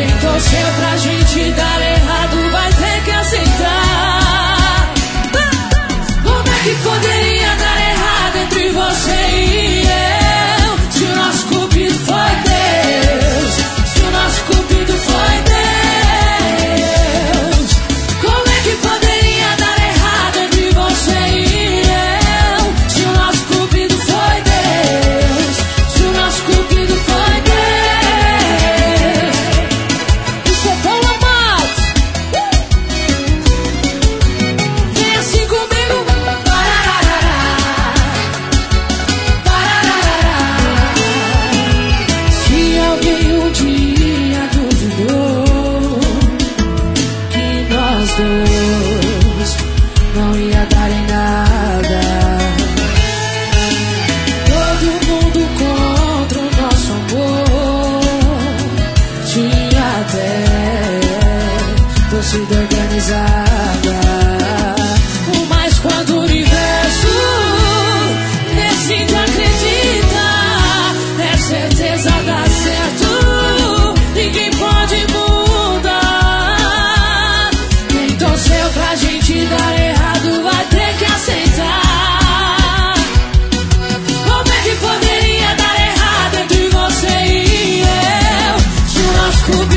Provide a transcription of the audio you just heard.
Quem torceu pra gente dar errado vai ter que aceitar. Como é que poderia dar errado entre você e eu? Se o nosso cupido foi Deus, se o nosso cupido foi Deus. Como é que poderia dar errado entre você e eu? Se o nosso cupido foi Deus, se o nosso cupido foi Deus. Isso é Paula Matos. Vem assim comigo. Se alguém um dia duvidou que nós dois não ia dar em nada, todo mundo contra o nosso amor, tinha até torcida organizada. Mas quando o universo decide acreditar, é certeza dar certo, ninguém pode mudar. Quem torceu pra gente dar errado vai ter que aceitar. Como é que poderia dar errado entre você e eu? Se o nosso